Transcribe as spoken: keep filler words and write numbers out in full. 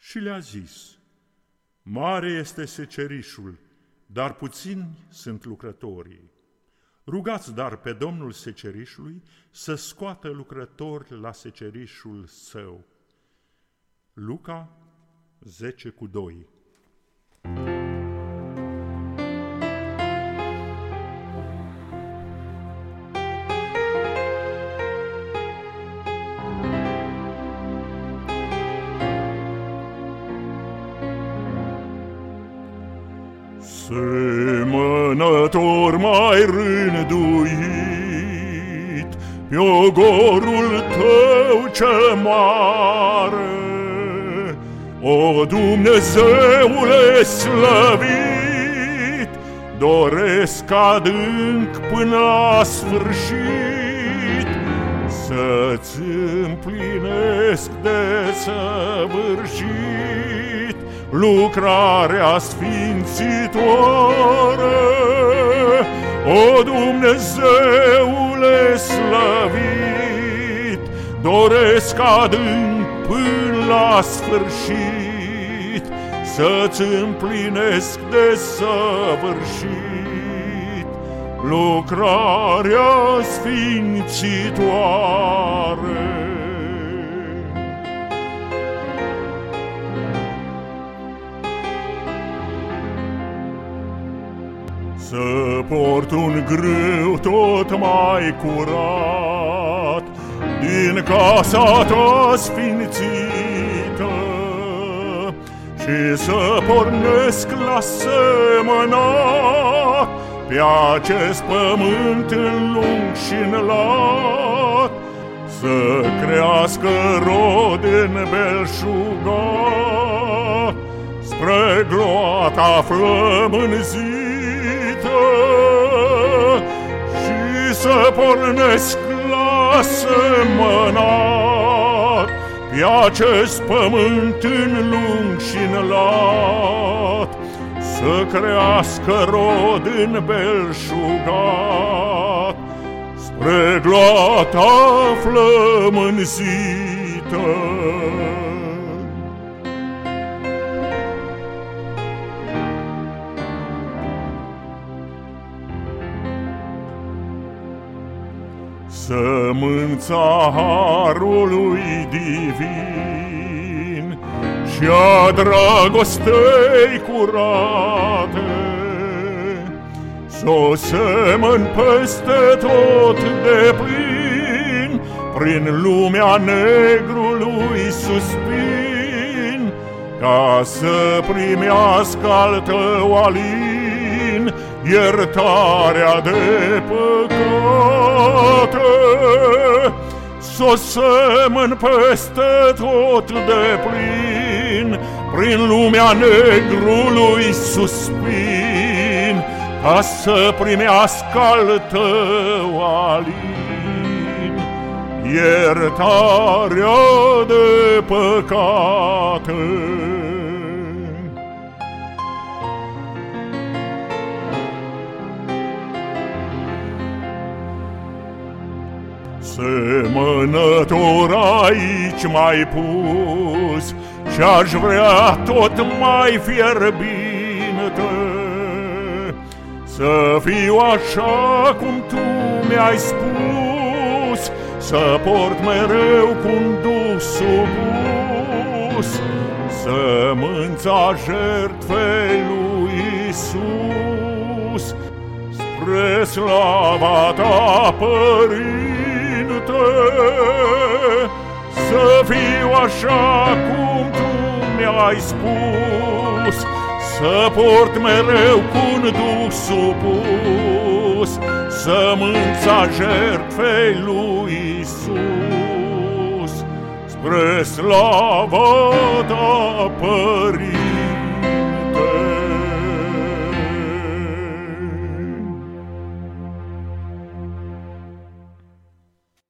și le-a zis: mare este secerișul, dar puțini sunt lucrătorii. Rugați dar pe Domnul secerișului să scoată lucrători la secerișul său. Luca zece cu doi. Semănător mai rânduit, pe ogorul tău cel mare, o Dumnezeule slăvit, doresc adânc până la sfârșit să-ți împlinesc desăvârșit lucrarea sfințitoare. O Dumnezeule slăvit, doresc adânc până la sfârșit să-ți împlinesc desăvârșit lucrarea sfințitoare. Să port un grâu tot mai curat din casa ta sfințită și să pornesc la semănat pe acest pământ în lung și în lat, să crească rod înbelșugat spre gloata flămânzită și să pornesc la semănat pe acest pământ în lung și în lat, să crească rod înbelșugat spre gloata flămânzită. Sămânța harului divin și a dragostei curate, s-o semăn peste tot de plin, prin lumea negrului suspin, ca să primească al tău alin iertarea de păcate. S-o semăn peste tot de plin, prin lumea negrului suspin, ca să primească al tău alin iertarea de păcate. Semănător aici mai pus și-aș vrea tot mai fierbinte să fiu așa cum tu mi-ai spus, să port mereu cu-n duh supus sămânța jertfei lui Iisus spre slava ta, Părinte. Să fiu așa cum tu mi-ai spus, să port mereu cu-n duh supus sămânța jertfei lui Iisus spre slava ta, Părinte.